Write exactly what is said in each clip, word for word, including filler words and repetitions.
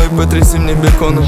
потряси мне беконом.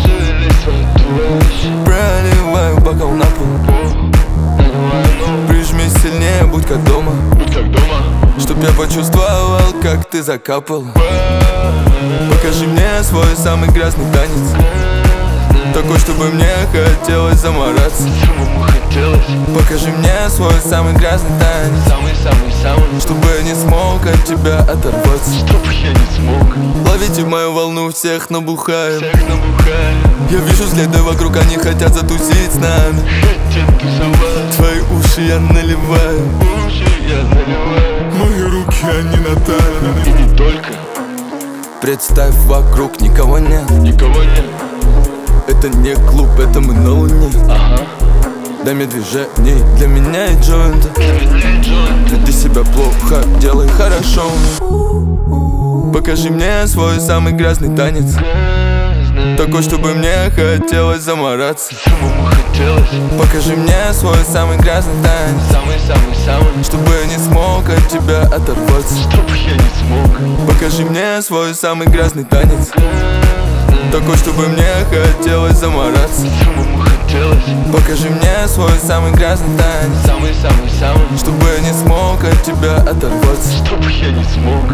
Проливаю бокал на пол. Прижми сильнее, будь как дома, чтоб я почувствовал, как ты закапал. Покажи мне свой самый грязный танец, такой, чтобы мне хотелось замораться. Покажи мне свой самый грязный танец, Самый-самый-самый, чтобы я не смог от тебя оторваться. чтоб я не смог. Ловите мою волну, всех набухаем. Всех набухаем, Я вижу взгляды вокруг, они хотят затусить с нами. хотят тусовать. Твои уши я наливаю, Уши я наливаю. мои руки, они на тайне. И не только, Представь, вокруг никого нет. никого нет. Это не клуб, это мы на луне. Ага, Дай мне движений, для меня и джойнта. для меня и Джон. Веди себя плохо, делай хорошо. Покажи мне свой самый грязный танец, Грязный, такой, чтобы мне хотелось замораться. самому хотелось. Покажи мне свой самый грязный танец, Самый-самый-самый, чтобы я не смог от тебя оторваться. чтоб я не смог. Покажи мне свой самый грязный танец, Грязный, такой, чтобы мне хотелось замораться. самому хотелось. Покажи мне свой самый грязный танец, Самый-самый-самый, чтобы я не смог от тебя оторваться. чтоб я не смог.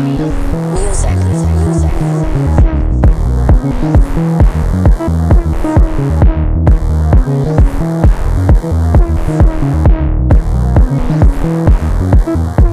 Music.